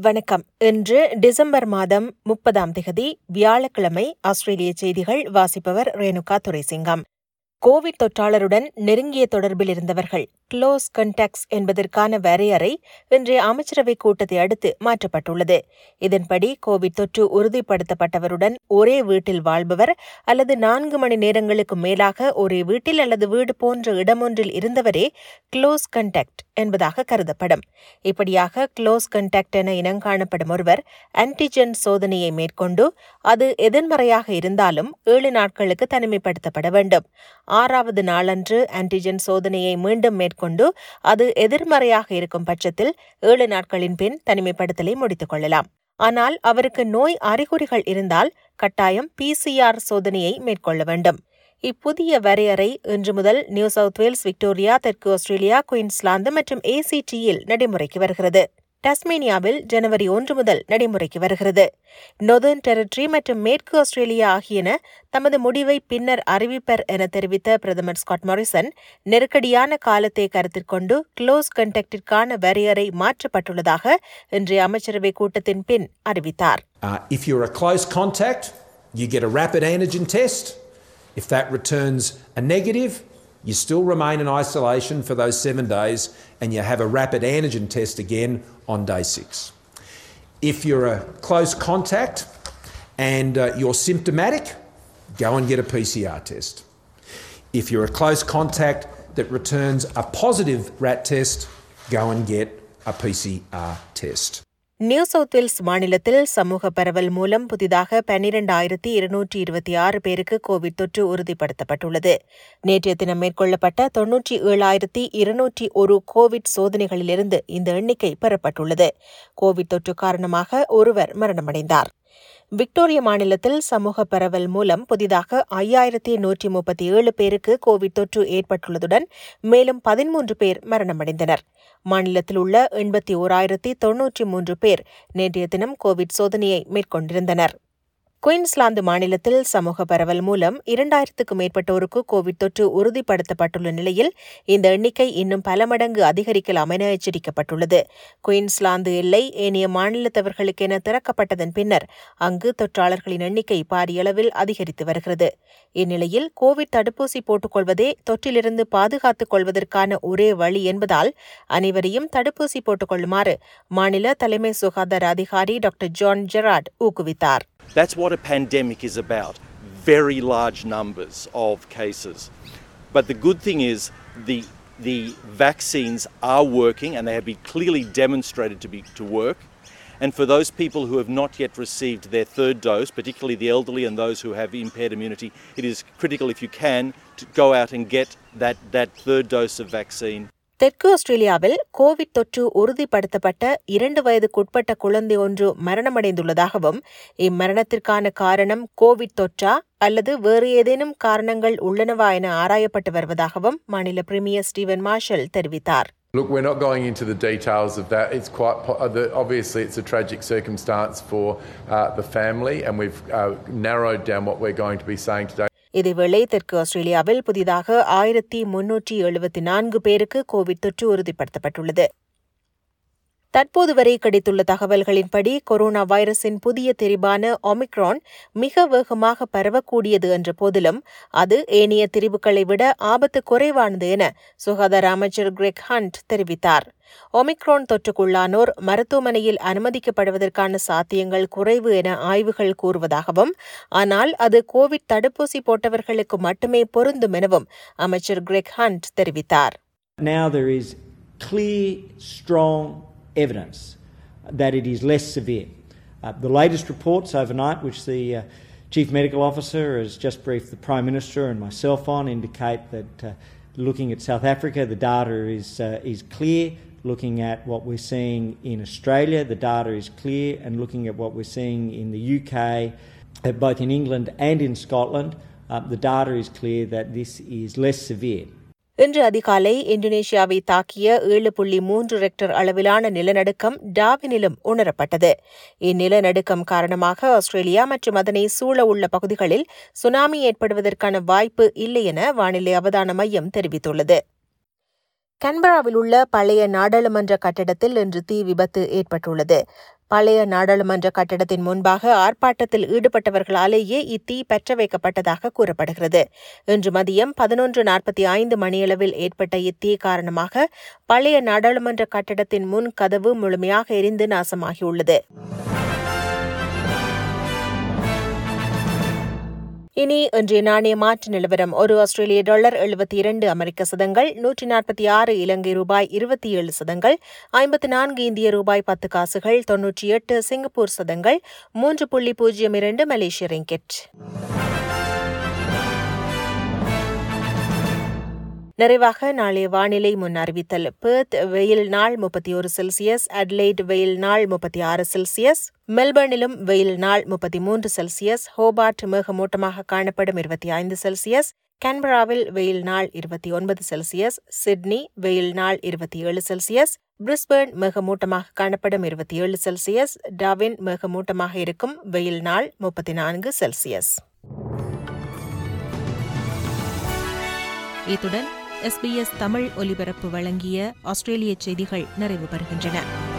வணக்கம். இன்று டிசம்பர் மாதம் 30 வியாழக்கிழமை. ஆஸ்திரேலிய செய்திகள் வாசிப்பவர் ரேணுகா துரைசிங்கம். கோவிட் தொற்றாளருடன் நெருங்கிய தொடர்பில் இருந்தவர்கள் க்ளோஸ் கண்டாக்ட்ஸ் என்பதற்கான வரையறை இன்றைய அமைச்சரவை கூட்டத்தை அடுத்து மாற்றப்பட்டுள்ளது. இதன்படி கோவிட் தொற்று உறுதிப்படுத்தப்பட்டவருடன் ஒரே வீட்டில் வாழ்பவர் அல்லது 4 மணி நேரங்களுக்கு மேலாக ஒரே வீட்டில் அல்லது வீடு போன்ற இடமொன்றில் இருந்தவரே க்ளோஸ் கண்டாக்ட் என்பதாக கருதப்படும். இப்படியாக க்ளோஸ் கண்டாக்ட் என இனங்காணப்படும் ஒருவர் ஆன்டிஜென் சோதனையை மேற்கொண்டு அது எதிர்மறையாக இருந்தாலும் 7 நாட்களுக்கு தனிமைப்படுத்தப்பட வேண்டும். 6வது நாளன்று ஆன்டிஜென் சோதனையை மீண்டும் மேற்கொண்டு அது எதிர்மறையாக இருக்கும் பட்சத்தில் 7 நாட்களின் பின் தனிமைப்படுத்தலை முடித்துக் கொள்ளலாம். ஆனால் அவருக்கு நோய் அறிகுறிகள் இருந்தால் கட்டாயம் PCR சோதனையை மேற்கொள்ள வேண்டும். இப்புதிய வரையறை இன்று முதல் நியூ சவுத் வேல்ஸ், விக்டோரியா, தெற்கு ஆஸ்திரேலியா, குயின்ஸ்லாந்து மற்றும் ACT-யில் நடைமுறைக்கு வருகிறது. டாஸ்மேனியாவில் ஜனவரி 1 முதல் நடைமுறைக்கு வருகிறது. நொதர்ன் டெரிட்டரி மற்றும் மேற்கு ஆஸ்திரேலியா ஆகியன தமது முடிவை பின்னர் அறிவிப்பர் என தெரிவித்த பிரதமர் ஸ்காட் மாரிசன், நெருக்கடியான காலத்தை கருத்தில் கொண்டு க்ளோஸ் கண்டாக்டிற்கான வரையறை மாற்றப்பட்டுள்ளதாக இன்றைய அமைச்சரவை கூட்டத்தின் பின் அறிவித்தார். If you're a close contact, you get a rapid antigen test. If that returns a negative, you still remain in isolation for those 7 days and you have a rapid antigen test again on day 6. If you're a close contact and you're symptomatic, go and get a PCR test. If you're a close contact that returns a positive RAT test, go and get a PCR test. New South Wales மாநிலத்தில் சமூக பரவல் மூலம் புதிதாக 12,226 பேருக்கு Covid தொற்று உறுதிப்படுத்தப்பட்டுள்ளது. நேற்றைய தினம் மேற்கொள்ளப்பட்ட 97,201 கோவிட் சோதனைகளிலிருந்து இந்த எண்ணிக்கை பெறப்பட்டுள்ளது. கோவிட் தொற்று காரணமாக ஒருவர் மரணமடைந்தார். விக்டோரியா மாநிலத்தில் சமூக பரவல் மூலம் புதிதாக 5,137 பேருக்கு கோவிட் தொற்று ஏற்பட்டுள்ளதுடன் மேலும் 13 பேர் மரணமடைந்தனர். மாநிலத்தில் உள்ள 81,093 பேர் நேற்றைய தினம் கோவிட் சோதனையை மேற்கொண்டிருந்தனர். குயின்ஸ்லாந்து மாநிலத்தில் சமூக பரவல் மூலம் 2,000க்கும் மேற்பட்டோருக்கு கோவிட் தொற்று உறுதிப்படுத்தப்பட்டுள்ள நிலையில் இந்த எண்ணிக்கை இன்னும் பல மடங்கு அதிகரிக்கலாம் என எச்சரிக்கப்பட்டுள்ளது. குயின்ஸ்லாந்து எல்லை ஏனைய மாநிலத்தவர்களுக்கென திறக்கப்பட்டதன் பின்னர் அங்கு தொற்றாளர்களின் எண்ணிக்கை பாரியளவில் அதிகரித்து வருகிறது. இந்நிலையில் கோவிட் தடுப்பூசி போட்டுக்கொள்வதே தொற்றிலிருந்து பாதுகாத்துக் கொள்வதற்கான ஒரே வழி என்பதால் அனைவரையும் தடுப்பூசி போட்டுக்கொள்ளுமாறு மாநில தலைமை சுகாதார அதிகாரி டாக்டர் ஜான் ஜெரார்ட் ஊக்குவித்தார். That's what a pandemic is about, very large numbers of cases. But the good thing is the vaccines are working and they have been clearly demonstrated to work. And for those people who have not yet received their third dose, particularly the elderly and those who have impaired immunity, it is critical if you can to go out and get that third dose of vaccine. தெற்கு ஆஸ்திரேலியாவில் Covid தொற்று உறுதிப்படுத்தப்பட்ட 2 வயதுக்குட்பட்ட குழந்தை ஒன்று மரணமடைந்துள்ளதாகவும் இம்மரணத்திற்கான காரணம் Covid தொற்றா அல்லது வேறு ஏதேனும் காரணங்கள் உள்ளனவா என ஆராயப்பட்டு வருவதாகவும் மாநில பிரீமியர் ஸ்டீவன் மார்ஷல் தெரிவித்தார். Look, we're not going into the details of that. It's quite obviously it's a tragic circumstance for the family, and we've narrowed down what we're going to be saying today. இதேவேளை தெற்கு ஆஸ்திரேலியாவில் புதிதாக 1,374 பேருக்கு Covid தொற்று உறுதிப்படுத்தப்பட்டுள்ளது. தற்போது வரை கிடைத்துள்ள தகவல்களின்படி கொரோனா வைரஸின் புதிய திரிபான ஒமிக்ரான் மிக வேகமாக பரவக்கூடியது என்ற போதிலும் அது ஏனைய திரிவுகளை விட ஆபத்து குறைவானது என சுகாதார அமைச்சர் கிரெக் ஹண்ட் தெரிவித்தார். ஒமிக்ரான் தொற்றுக்குள்ளானோர் மருத்துவமனையில் அனுமதிக்கப்படுவதற்கான சாத்தியங்கள் குறைவு என ஆய்வுகள் கூறுவதாகவும், ஆனால் அது கோவிட் தடுப்பூசி போட்டவர்களுக்கு மட்டுமே பொருந்தும் எனவும் அமைச்சர் கிரெக் ஹண்ட் தெரிவித்தார். Now there is clear, strong evidence that it is less severe. The latest reports overnight, which the Chief Medical Officer has just briefed the Prime Minister and myself on, indicate that looking at South Africa, the data is clear. Looking at what we're seeing in Australia, the data is clear. And looking at what we're seeing in the UK, both in England and in Scotland, the data is clear that this is less severe. இன்று அதிகாலை இந்தோனேஷியாவை தாக்கிய 7.3 Richter அளவிலான நிலநடுக்கம் டார்வினிலும் உணரப்பட்டது. இந்நிலநடுக்கம் காரணமாக Australia மற்றும் அதனை சூழ உள்ள பகுதிகளில் சுனாமி ஏற்படுவதற்கான வாய்ப்பு இல்லை என வானிலை அவதான மையம் தெரிவித்துள்ளது. கன்பராவில் உள்ள பழைய நாடாளுமன்ற கட்டடத்தில் இன்று தீ விபத்து ஏற்பட்டுள்ளது. பழைய நாடாளுமன்ற கட்டடத்தின் முன்பாக ஆர்ப்பாட்டத்தில் ஈடுபட்டவர்களாலேயே இத்தீ பற்ற வைக்கப்பட்டதாக கூறப்படுகிறது. இன்று மதியம் 11:45 மணியளவில் ஏற்பட்ட இத்தீ காரணமாக பழைய நாடாளுமன்ற கட்டடத்தின் முன் கதவு முழுமையாக எரிந்து நாசமாகியுள்ளது. இனி இன்றைய நாணய மாற்று நிலவரம். ஒரு ஆஸ்திரேலிய டாலர் 72 அமெரிக்க சதங்கள், 146 இலங்கை ரூபாய் 27 சதங்கள், 54 இந்திய ரூபாய் 10 காசுகள், 98 சிங்கப்பூர் சதங்கள், 3.02 மலேசிய ரிங்கிட். நிறைவாக நாளைய வானிலை முன் அறிவித்தல். பெர்த் வெயில் நாள் 31 செல்சியஸ், அட்லைட் வெயில் நாள் 36 செல்சியஸ், மெல்பர்னிலும் வெயில் நாள் 33 செல்சியஸ், ஹோபார்ட் மேகமூட்டமாக காணப்படும் 25 செல்சியஸ், கேன்பராவில் வெயில் நாள் 29 செல்சியஸ், சிட்னி வெயில் நாள் 27 செல்சியஸ், பிரிஸ்பேர்ன் மேகமூட்டமாக காணப்படும் 27 செல்சியஸ், டார்வின் மேகமூட்டமாக இருக்கும் வெயில் நாள் 34 செல்சியஸ். இத்துடன் SBS தமிழ் ஒலிபரப்பு வழங்கிய ஆஸ்திரேலிய செய்திகள் நிறைவு பெறுகின்றன.